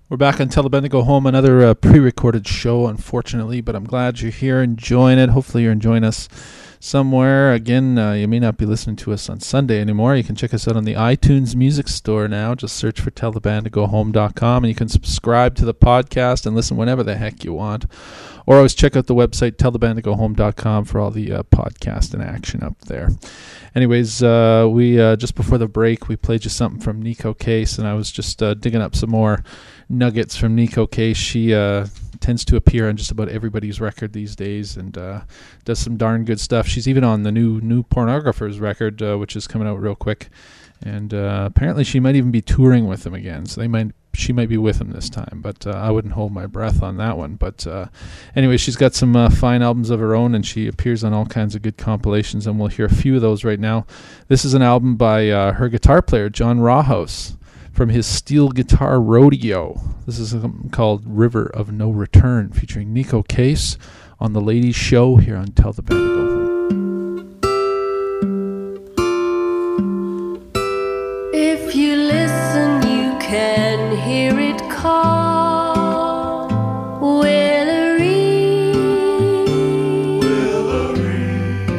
We're back on Tell the Band to Go Home, another pre-recorded show, unfortunately, but I'm glad you're here enjoying it. Hopefully you're enjoying us somewhere. Again, you may not be listening to us on Sunday anymore. You can check us out on the iTunes Music Store now. Just search for tellthebandtogohome.com, and you can subscribe to the podcast and listen whenever the heck you want. Or always check out the website, tellthebandtogohome.com, for all the podcast and action up there. Anyways, we just before the break, we played you something from Neko Case, and I was just digging up some more nuggets from Neko Case. She tends to appear on just about everybody's record these days and does some darn good stuff. She's even on the new Pornographers record, which is coming out real quick. And apparently she might even be touring with them again, so she might be with them this time, but I wouldn't hold my breath on that one. But anyway, she's got some fine albums of her own, and she appears on all kinds of good compilations, and we'll hear a few of those right now. This is an album by her guitar player, John Rawhouse, from his Steel Guitar Rodeo. This is called River of No Return, featuring Neko Case on The Ladies Show here on Tell the Band to Go Home. If you listen, you can hear it call. Willery, Willery.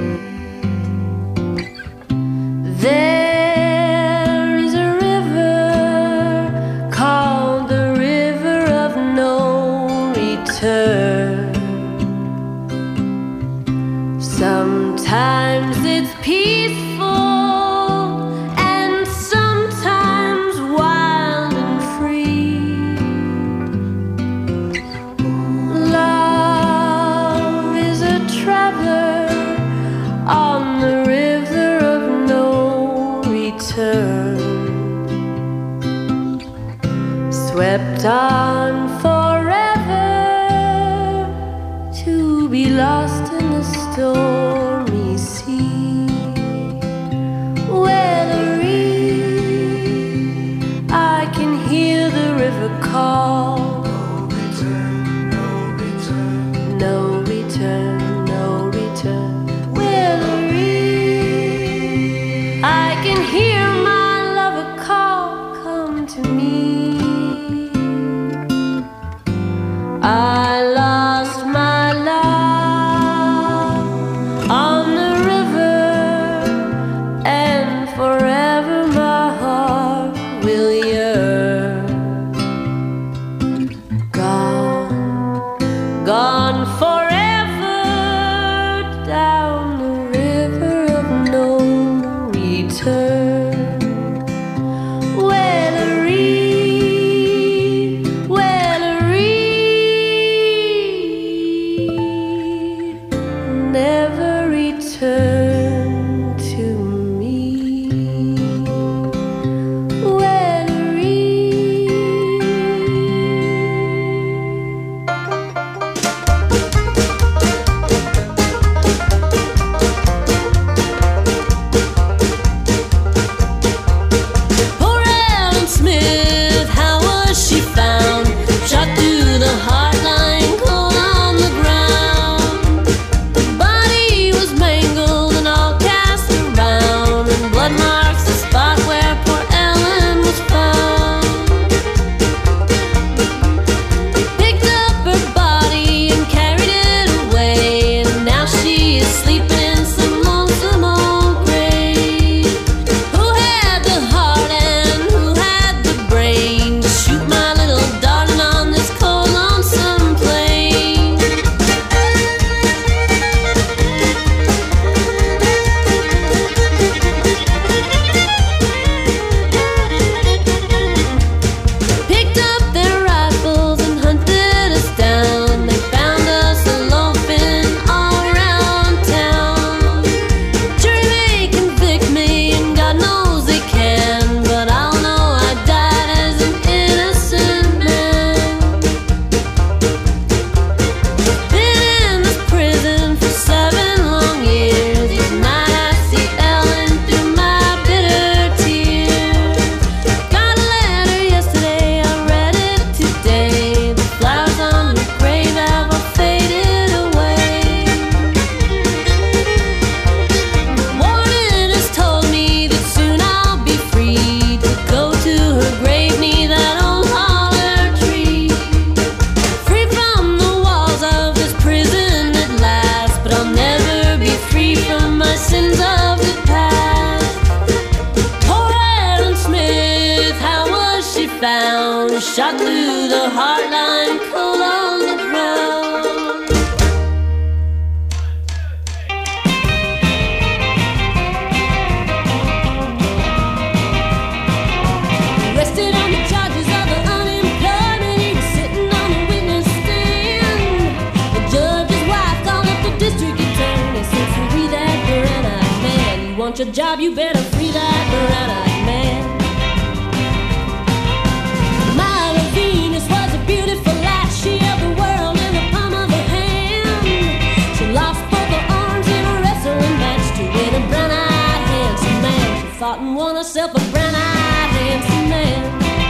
There is a river called the River of No Return. Sometimes it's peaceful, on the river of no return, swept on forever to be lost in the stormy sea. Willery, I can hear the river call. No return, no return, no return, no return. I can hear my lover call, come to me. I lost my love on the river, and forever my heart will yearn. round, shot through the heart line, cold on the ground. Arrested on the charges of the unemployment, he was sitting on the witness stand. The judge's wife called up the district attorney, said, free that brown-eyed man. You want your job, you better free that brown-eyed man. Mila Venus was a beautiful lass. She held the world in the palm of her hand. She lost both her arms in a wrestling match to win a brown-eyed handsome man. She fought and won herself a brown-eyed handsome man.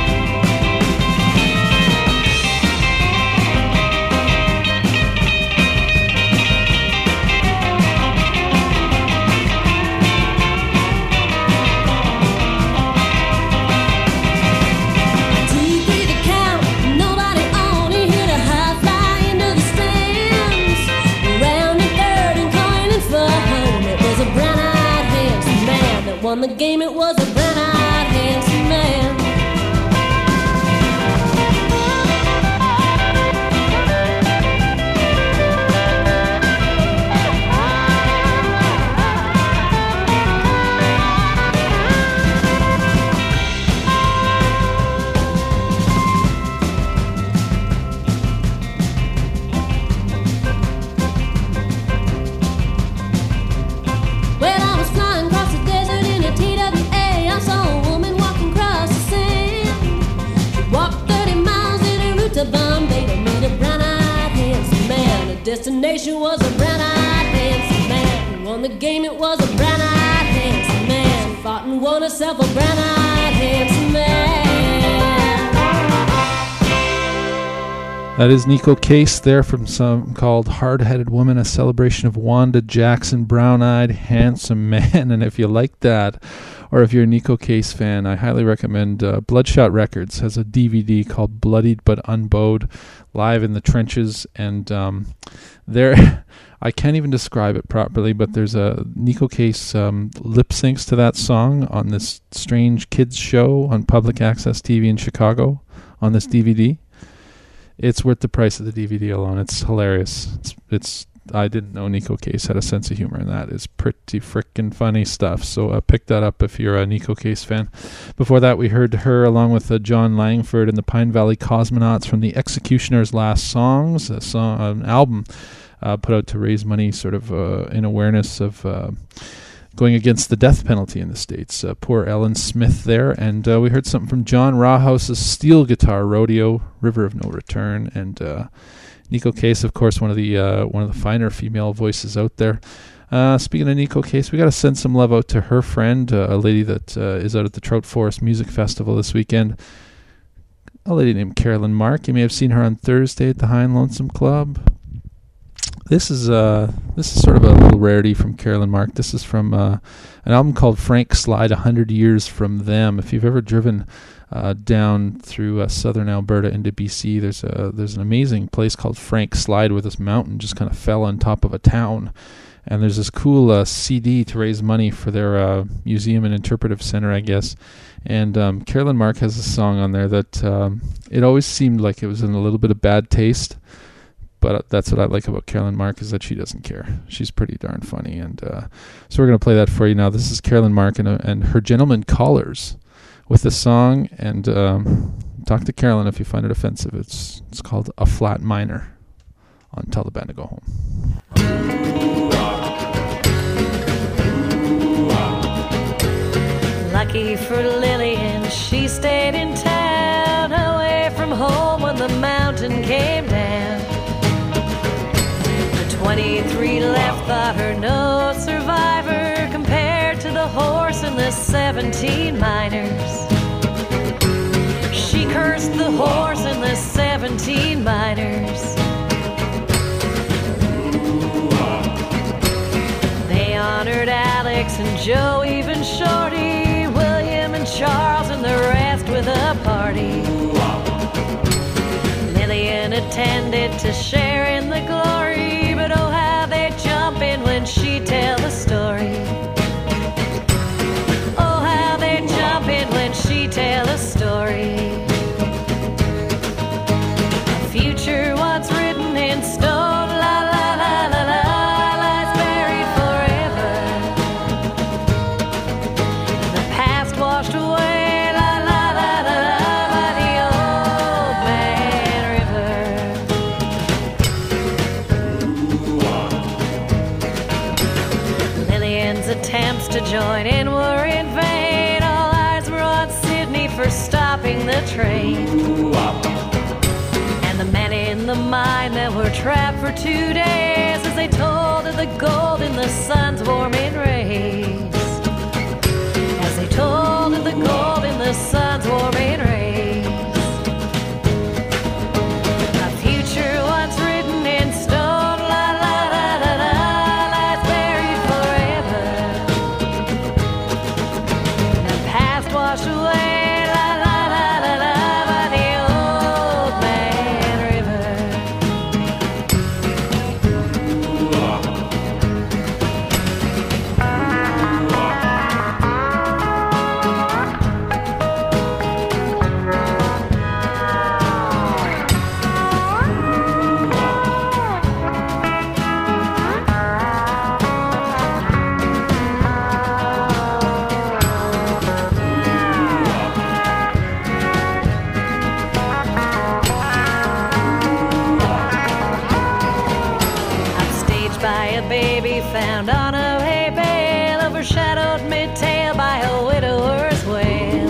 Won the game, it was a brown-eyed handsome man. Well, I was flying across the desert in a TWA. I saw a woman walking across the sand. She walked 30 miles in a route to Bombay to meet a brown-eyed handsome man. The destination was a brown-eyed handsome man. Who won the game, it was a brown-eyed handsome man. She fought and won herself a brown-eyed handsome man. That is Nico Case there from some called Hard-Headed Woman, a celebration of Wanda Jackson, brown-eyed, handsome man. And if you like that, or if you're a Nico Case fan, I highly recommend Bloodshot Records has a DVD called Bloodied But Unbowed, Live in the Trenches. And there, I can't even describe it properly, but there's a Nico Case lip syncs to that song on this strange kids show on public access TV in Chicago on this DVD. It's worth the price of the DVD alone. It's hilarious. It's I didn't know Nico Case had a sense of humor, and that is pretty frickin' funny stuff. So pick that up if you're a Nico Case fan. Before that, we heard her along with John Langford and the Pine Valley Cosmonauts from the Executioner's Last Songs, an album put out to raise money sort of in awareness of going against the death penalty in the States. Poor Ellen Smith there. And we heard something from John Rawhouse's Steel Guitar Rodeo, River of No Return. And Nico Case, of course, one of the finer female voices out there. Speaking of Nico Case, we got to send some love out to her friend, a lady that is out at the Trout Forest Music Festival this weekend. A lady named Carolyn Mark. You may have seen her on Thursday at the High and Lonesome Club. This is sort of a little rarity from Carolyn Mark. This is from an album called Frank Slide, 100 Years From Them. If you've ever driven down through southern Alberta into BC, there's an amazing place called Frank Slide where this mountain just kind of fell on top of a town. And there's this cool CD to raise money for their museum and interpretive center, I guess. And Carolyn Mark has a song on there that it always seemed like it was in a little bit of bad taste. But that's what I like about Carolyn Mark, is that she doesn't care. She's pretty darn funny. And so we're going to play that for you now. This is Carolyn Mark and her Gentlemen Callers with the song. And talk to Carolyn if you find it offensive. It's called A Flat Minor on Tell the Band to Go Home. Lucky for Lillian, she stayed in town, away from home when the mountain came down. 23 left thought her no survivor compared to the horse and the 17 miners. She cursed the horse and the 17 miners. They honored Alex and Joe, even Shorty, William and Charles and the rest with a party. Lillian attended to share in the glory, but oh how they jump in when she tell the story. Oh how they jump in when she tell the story. were trapped for 2 days as they told of the gold in the sun's warming rays. As they told of the gold in the sun's warming rays. A future once written in stone, la la la la la, lies buried forever. And the past washed away. Found on a hay bale, overshadowed mid-tail by a widower's wail.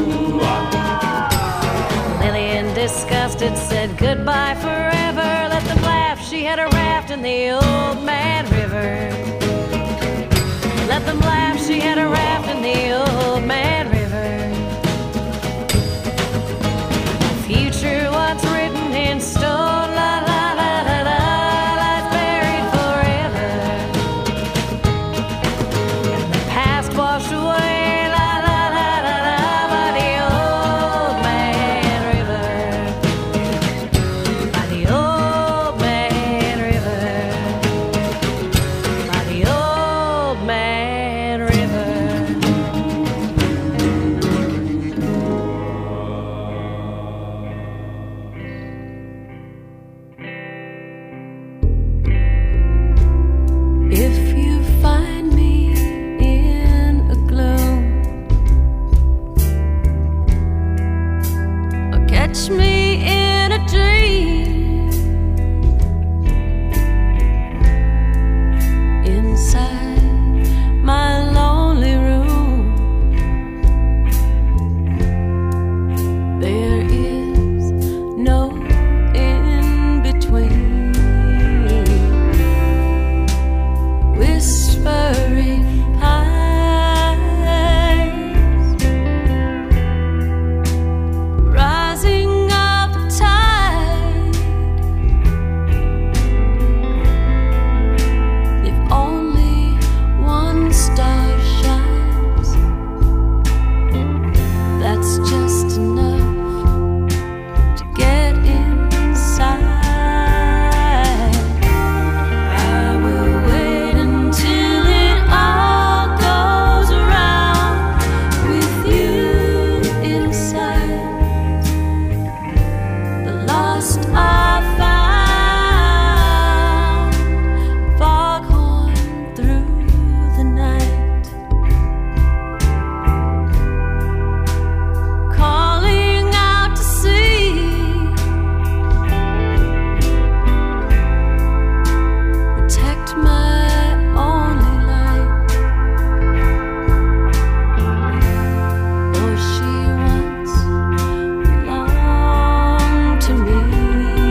Lillian, disgusted, said goodbye forever. Let them laugh, she had a raft in the Old Man River. Let them laugh, she had a raft in the Old Man River. A future once written in stone, la la la la la, lies buried forever. Washed away, la la la la la, by the Old Man River. By the Old Man River. By the Old Man River. If you find me catch me in a dream inside my lonely room. There is no in between. Whispering to me.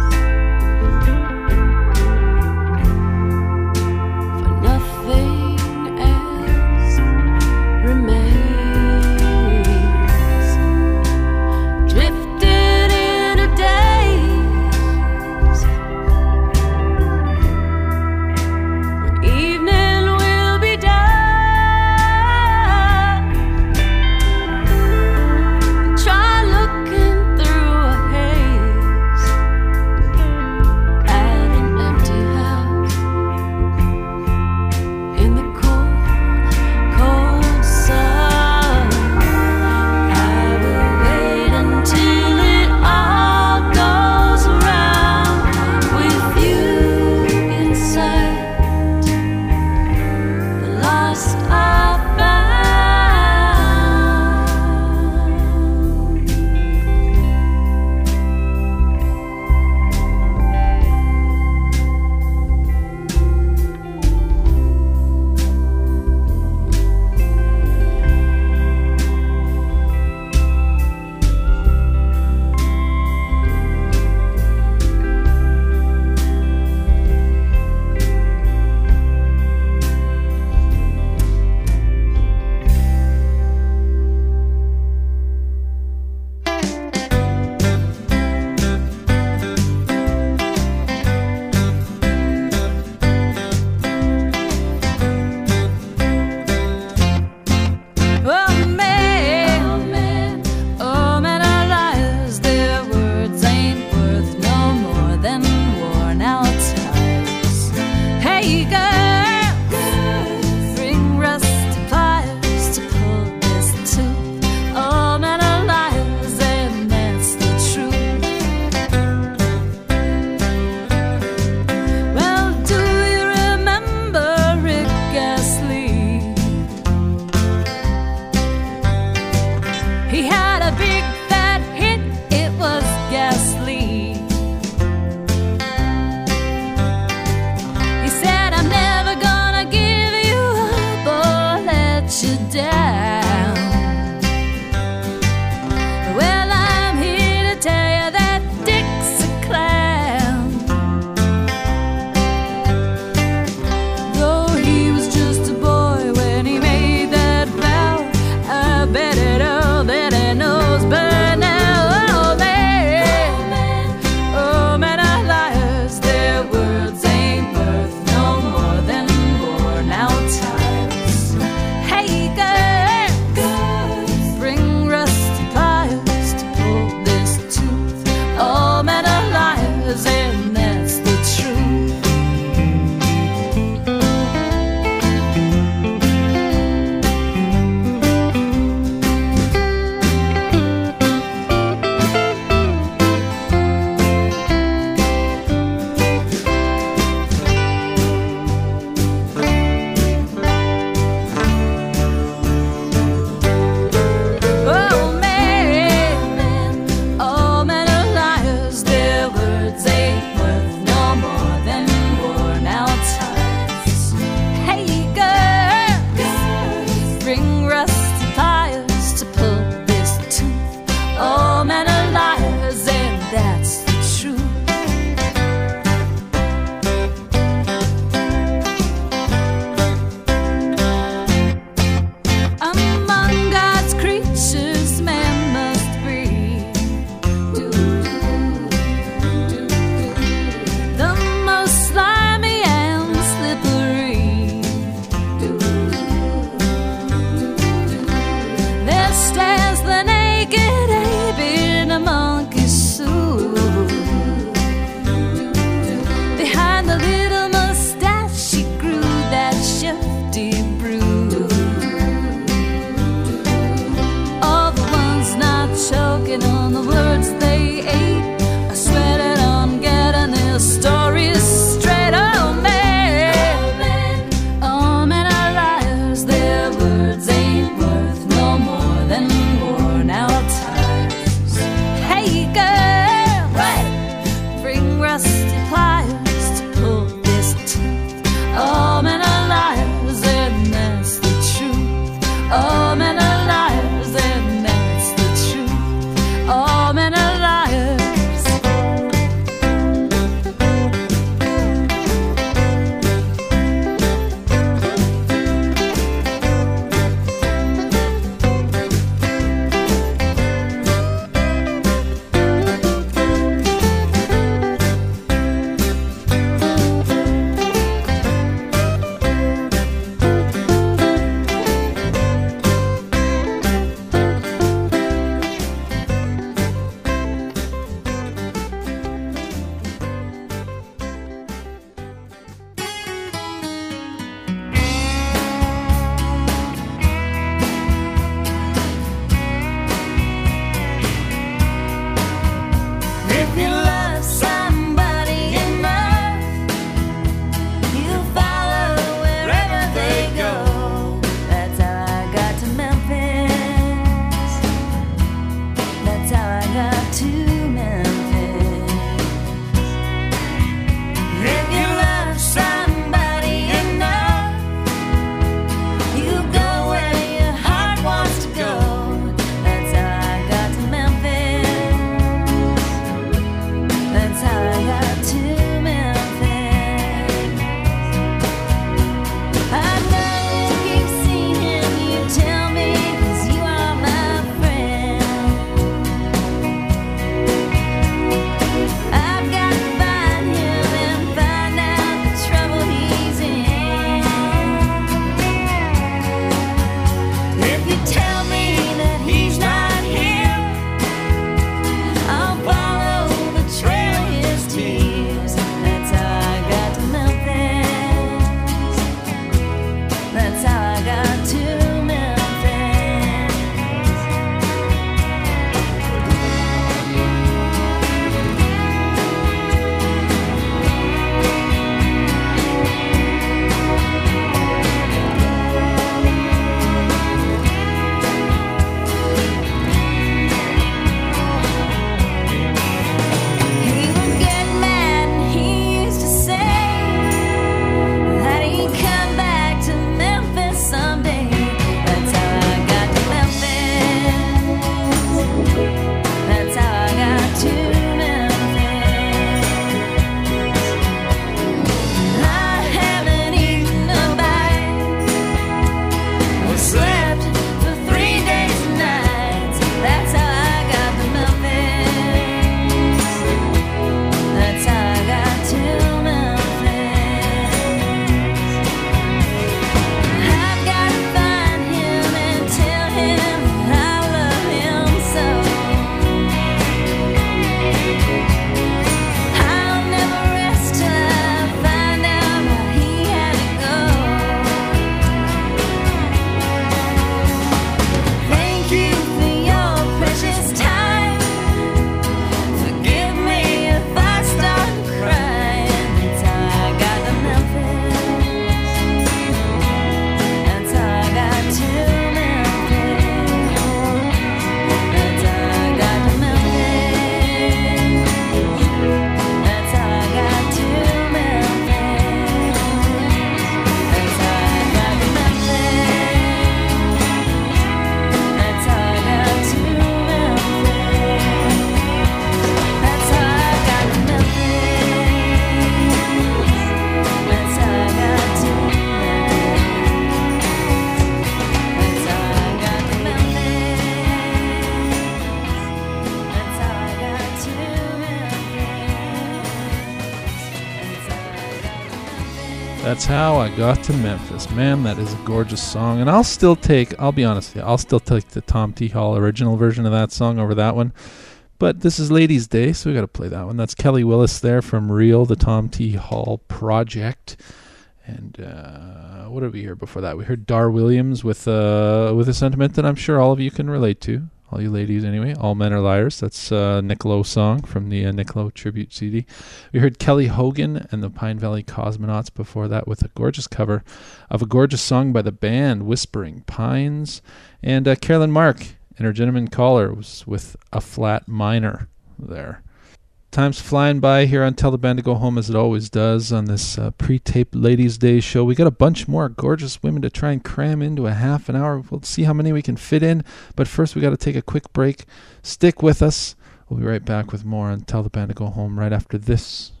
That's How I Got to Memphis. Man, that is a gorgeous song. And I'll be honest with you, I'll still take the Tom T. Hall original version of that song over that one. But this is Ladies' Day, so we got to play that one. That's Kelly Willis there from Real, the Tom T. Hall Project. And what did we hear before that? We heard Dar Williams with a sentiment that I'm sure all of you can relate to. All you ladies anyway. All Men Are Liars. That's a Nick Lowe song from the Nick Lowe tribute CD. We heard Kelly Hogan and the Pine Valley Cosmonauts before that with a gorgeous cover of a gorgeous song by the band Whispering Pines. And Carolyn Mark and her Gentleman Caller was with A Flat Minor there. Time's flying by here on Tell the Band to Go Home, as it always does on this pre-taped Ladies' Day show. We got a bunch more gorgeous women to try and cram into a half an hour. We'll see how many we can fit in. But first, we got to take a quick break. Stick with us. We'll be right back with more on Tell the Band to Go Home right after this.